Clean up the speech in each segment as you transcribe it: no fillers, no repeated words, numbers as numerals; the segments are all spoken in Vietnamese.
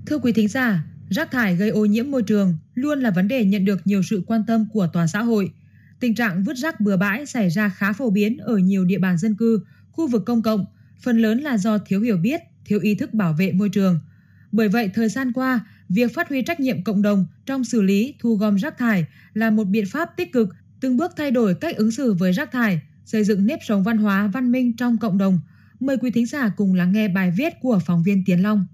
Thưa quý thính giả, rác thải gây ô nhiễm môi trường luôn là vấn đề nhận được nhiều sự quan tâm của toàn xã hội. Tình trạng vứt rác bừa bãi xảy ra khá phổ biến ở nhiều địa bàn dân cư, khu vực công cộng, phần lớn là do thiếu hiểu biết, thiếu ý thức bảo vệ môi trường. Bởi vậy, thời gian qua, việc phát huy trách nhiệm cộng đồng trong xử lý, thu gom rác thải là một biện pháp tích cực, từng bước thay đổi cách ứng xử với rác thải, xây dựng nếp sống văn hóa văn minh trong cộng đồng. Mời quý thính giả cùng lắng nghe bài viết của phóng viên Tiến Long.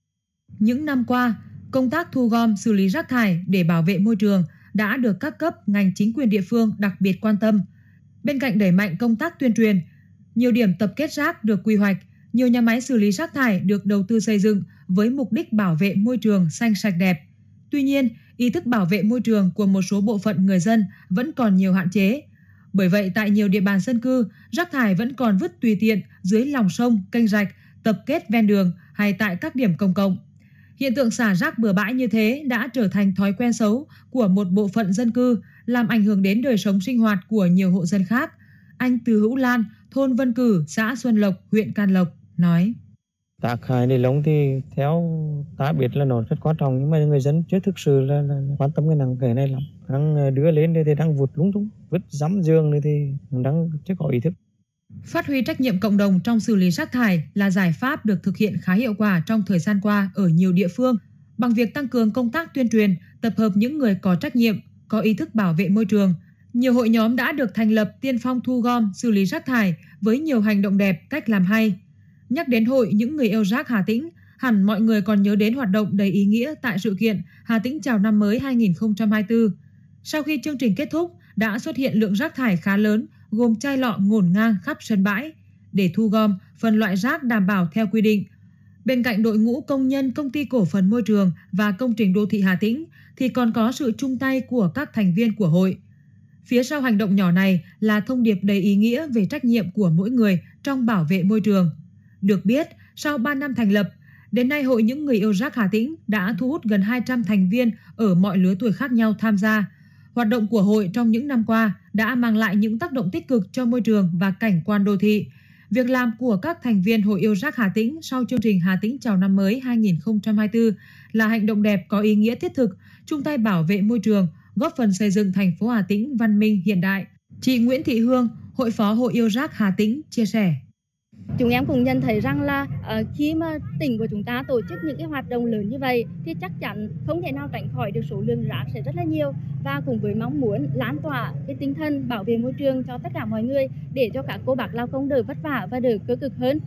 Những năm qua, công tác thu gom xử lý rác thải để bảo vệ môi trường đã được các cấp ngành chính quyền địa phương đặc biệt quan tâm. Bên cạnh đẩy mạnh công tác tuyên truyền, nhiều điểm tập kết rác được quy hoạch, nhiều nhà máy xử lý rác thải được đầu tư xây dựng với mục đích bảo vệ môi trường xanh sạch đẹp. Tuy nhiên, ý thức bảo vệ môi trường của một số bộ phận người dân vẫn còn nhiều hạn chế. Bởi vậy, tại nhiều địa bàn dân cư, rác thải vẫn còn vứt tùy tiện dưới lòng sông, kênh rạch, tập kết ven đường hay tại các điểm công cộng. Hiện tượng xả rác bừa bãi như thế đã trở thành thói quen xấu của một bộ phận dân cư, làm ảnh hưởng đến đời sống sinh hoạt của nhiều hộ dân khác. Anh Từ Hữu Lan, thôn Vân Cử, xã Xuân Lộc, huyện Can Lộc nói: Tác hại ni lông thì theo ta biết là nó rất quan trọng, nhưng mà người dân chưa thực sự là quan tâm cái này lắm. Đang đưa lên thì đang vụt lung tung, vứt dắm giường thì đang chưa có ý thức. Phát huy trách nhiệm cộng đồng trong xử lý rác thải là giải pháp được thực hiện khá hiệu quả trong thời gian qua ở nhiều địa phương. Bằng việc tăng cường công tác tuyên truyền, tập hợp những người có trách nhiệm, có ý thức bảo vệ môi trường, nhiều hội nhóm đã được thành lập tiên phong thu gom, xử lý rác thải với nhiều hành động đẹp, cách làm hay. Nhắc đến hội những người yêu rác Hà Tĩnh, hẳn mọi người còn nhớ đến hoạt động đầy ý nghĩa tại sự kiện Hà Tĩnh chào năm mới 2024. Sau khi chương trình kết thúc, đã xuất hiện lượng rác thải khá lớn, gồm chai lọ ngổn ngang khắp sân bãi. Để thu gom, phân loại rác đảm bảo theo quy định. Bên cạnh đội ngũ công nhân Công ty Cổ phần Môi trường và Công trình Đô thị Hà Tĩnh thì còn có sự chung tay của các thành viên của hội. Phía sau hành động nhỏ này là thông điệp đầy ý nghĩa về trách nhiệm của mỗi người trong bảo vệ môi trường. Được biết, sau 3 năm thành lập, đến nay Hội những người yêu rác Hà Tĩnh đã thu hút gần 200 thành viên ở mọi lứa tuổi khác nhau tham gia. Hoạt động của hội trong những năm qua đã mang lại những tác động tích cực cho môi trường và cảnh quan đô thị. Việc làm của các thành viên Hội yêu rác Hà Tĩnh sau chương trình Hà Tĩnh chào năm mới 2024 là hành động đẹp có ý nghĩa thiết thực, chung tay bảo vệ môi trường, góp phần xây dựng thành phố Hà Tĩnh văn minh hiện đại. Chị Nguyễn Thị Hương, Hội phó Hội yêu rác Hà Tĩnh chia sẻ: Chúng em cũng nhận thấy rằng là khi mà tỉnh của chúng ta tổ chức những cái hoạt động lớn như vậy thì chắc chắn không thể nào tránh khỏi được số lượng rác sẽ rất là nhiều, và cùng với mong muốn lan tỏa cái tinh thần bảo vệ môi trường cho tất cả mọi người để cho các cô bác lao công đỡ vất vả và đỡ cơ cực hơn.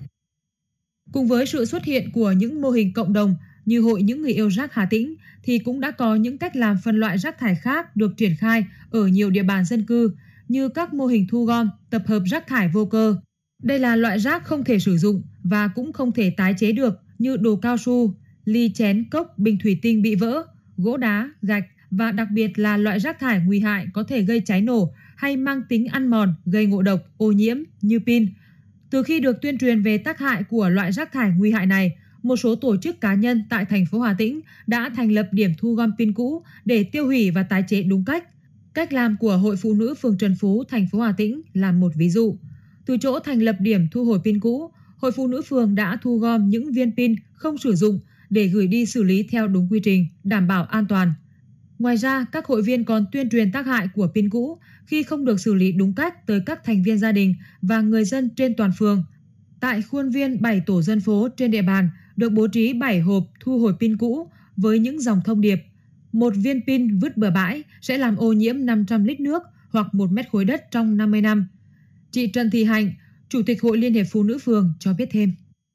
Cùng với sự xuất hiện của những mô hình cộng đồng như Hội những người yêu rác Hà Tĩnh thì cũng đã có những cách làm phân loại rác thải khác được triển khai ở nhiều địa bàn dân cư như các mô hình thu gom, tập hợp rác thải vô cơ. Đây là loại rác không thể sử dụng và cũng không thể tái chế được như đồ cao su, ly chén cốc, bình thủy tinh bị vỡ, gỗ đá, gạch và đặc biệt là loại rác thải nguy hại có thể gây cháy nổ hay mang tính ăn mòn, gây ngộ độc, ô nhiễm như pin. Từ khi được tuyên truyền về tác hại của loại rác thải nguy hại này, một số tổ chức cá nhân tại thành phố Hà Tĩnh đã thành lập điểm thu gom pin cũ để tiêu hủy và tái chế đúng cách. Cách làm của Hội Phụ nữ phường Trần Phú, thành phố Hà Tĩnh là một ví dụ. Từ chỗ thành lập điểm thu hồi pin cũ, Hội Phụ nữ phường đã thu gom những viên pin không sử dụng để gửi đi xử lý theo đúng quy trình, đảm bảo an toàn. Ngoài ra, các hội viên còn tuyên truyền tác hại của pin cũ khi không được xử lý đúng cách tới các thành viên gia đình và người dân trên toàn phường. Tại khuôn viên 7 tổ dân phố trên địa bàn được bố trí 7 hộp thu hồi pin cũ với những dòng thông điệp: một viên pin vứt bừa bãi sẽ làm ô nhiễm 500 lít nước hoặc 1 mét khối đất trong 50 năm. Chị Trần Thị Hạnh, Chủ tịch Hội Liên hiệp Phụ nữ phường cho biết thêm: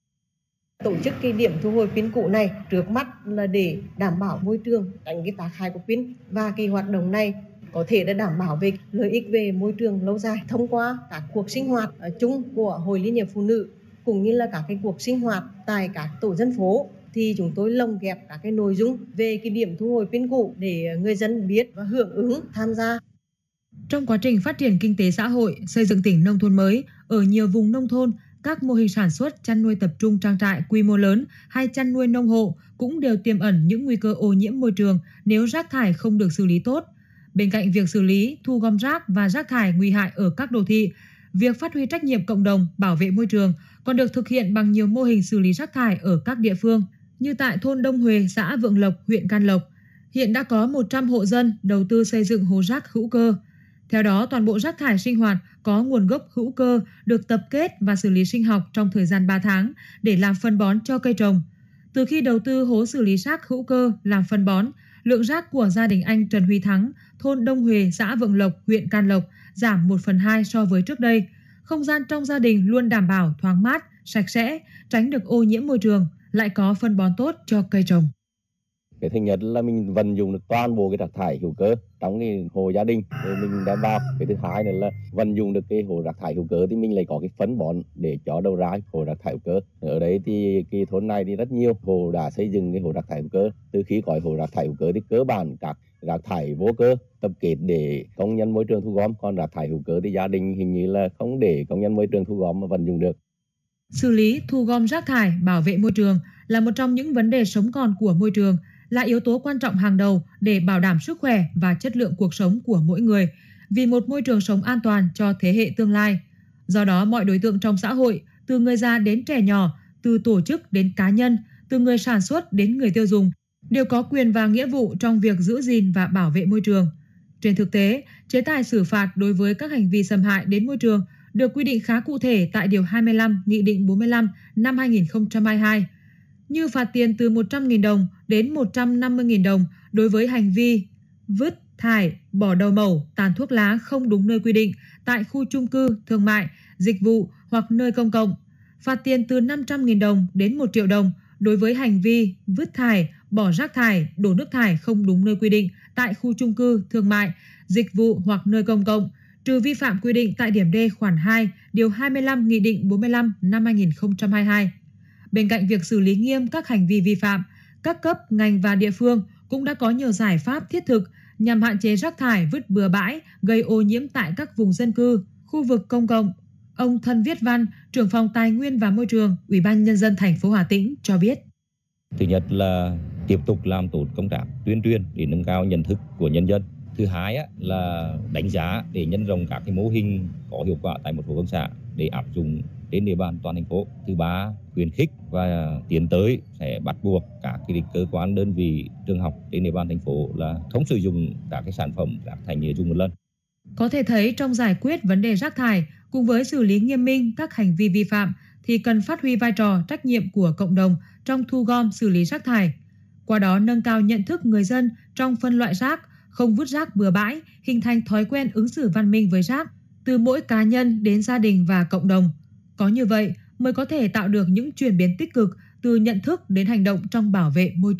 Tổ chức cái điểm thu hồi pin cũ này trước mắt là để đảm bảo môi trường, tránh cái tác hại của pin, và cái hoạt động này có thể đã đảm bảo về lợi ích về môi trường lâu dài thông qua các cuộc sinh hoạt chung của Hội Liên hiệp Phụ nữ cũng như là các cái cuộc sinh hoạt tại các tổ dân phố. Thì chúng tôi lồng ghép các cái nội dung về cái điểm thu hồi pin cũ để người dân biết và hưởng ứng tham gia. Trong quá trình phát triển kinh tế xã hội, xây dựng tỉnh nông thôn mới, ở nhiều vùng nông thôn, các mô hình sản xuất chăn nuôi tập trung trang trại quy mô lớn hay chăn nuôi nông hộ cũng đều tiềm ẩn những nguy cơ ô nhiễm môi trường nếu rác thải không được xử lý tốt. Bên cạnh việc xử lý, thu gom rác và rác thải nguy hại ở các đô thị, việc phát huy trách nhiệm cộng đồng bảo vệ môi trường còn được thực hiện bằng nhiều mô hình xử lý rác thải ở các địa phương. như tại thôn Đông Huê, xã Vượng Lộc, huyện Can Lộc. Hiện đã có 100 hộ dân đầu tư xây dựng hố rác hữu cơ. Theo đó, toàn bộ rác thải sinh hoạt có nguồn gốc hữu cơ được tập kết và xử lý sinh học trong thời gian 3 tháng để làm phân bón cho cây trồng. Từ khi đầu tư hố xử lý rác hữu cơ làm phân bón, lượng rác của gia đình anh Trần Huy Thắng, thôn Đông Huê, xã Vượng Lộc, huyện Can Lộc giảm 1/2 so với trước đây. Không gian trong gia đình luôn đảm bảo thoáng mát, sạch sẽ, tránh được ô nhiễm môi trường, lại có phân bón tốt cho cây trồng. Cái thứ nhất là mình vận dụng được toàn bộ cái rác thải hữu cơ trong cái hộ gia đình để mình đem vào. Cái thứ hai nữa là vận dụng được cái hồ rác thải hữu cơ thì mình lại có cái phân bón để cho đầu ra hồ rác thải hữu cơ. Ở đấy thì cái thôn này thì rất nhiều hộ đã xây dựng cái hồ rác thải hữu cơ. Từ khi có hồ rác thải hữu cơ thì cơ bản các rác thải vô cơ tập kết để công nhân môi trường thu gom, còn rác thải hữu cơ thì gia đình hình như là không để công nhân môi trường thu gom mà vận dụng được. Xử lý, thu gom rác thải, bảo vệ môi trường là một trong những vấn đề sống còn của môi trường, là yếu tố quan trọng hàng đầu để bảo đảm sức khỏe và chất lượng cuộc sống của mỗi người, vì một môi trường sống an toàn cho thế hệ tương lai. Do đó, mọi đối tượng trong xã hội, từ người già đến trẻ nhỏ, từ tổ chức đến cá nhân, từ người sản xuất đến người tiêu dùng, đều có quyền và nghĩa vụ trong việc giữ gìn và bảo vệ môi trường. Trên thực tế, chế tài xử phạt đối với các hành vi xâm hại đến môi trường được quy định khá cụ thể tại Điều 25 Nghị định 45 năm 2022, như phạt tiền từ 100.000 đồng đến 150.000 đồng đối với hành vi vứt, thải, bỏ đầu mẩu, tàn thuốc lá không đúng nơi quy định tại khu chung cư, thương mại, dịch vụ hoặc nơi công cộng. Phạt tiền từ 500.000 đồng đến 1 triệu đồng đối với hành vi vứt thải, bỏ rác thải, đổ nước thải không đúng nơi quy định tại khu chung cư, thương mại, dịch vụ hoặc nơi công cộng, trừ vi phạm quy định tại điểm D khoản 2, Điều 25 Nghị định 45 năm 2022. Bên cạnh việc xử lý nghiêm các hành vi vi phạm, các cấp, ngành và địa phương cũng đã có nhiều giải pháp thiết thực nhằm hạn chế rác thải vứt bừa bãi, gây ô nhiễm tại các vùng dân cư, khu vực công cộng. Ông Thân Viết Văn, trưởng phòng Tài nguyên và Môi trường, Ủy ban Nhân dân thành phố Hà Tĩnh cho biết. Thứ nhất là tiếp tục làm tốt công tác tuyên truyền để nâng cao nhận thức của nhân dân. Thứ hai là đánh giá để nhân rộng các cái mô hình có hiệu quả tại một số công xã để áp dụng trên địa bàn toàn thành phố. Thứ ba, khuyến khích và tiến tới sẽ bắt buộc các cái cơ quan, đơn vị, trường học trên địa bàn thành phố là không sử dụng các cái sản phẩm rác thải nhựa dùng một lần. Có thể thấy trong giải quyết vấn đề rác thải cùng với xử lý nghiêm minh các hành vi vi phạm thì cần phát huy vai trò trách nhiệm của cộng đồng trong thu gom xử lý rác thải. Qua đó nâng cao nhận thức người dân trong phân loại rác, không vứt rác bừa bãi, hình thành thói quen ứng xử văn minh với rác, từ mỗi cá nhân đến gia đình và cộng đồng. Có như vậy mới có thể tạo được những chuyển biến tích cực từ nhận thức đến hành động trong bảo vệ môi trường.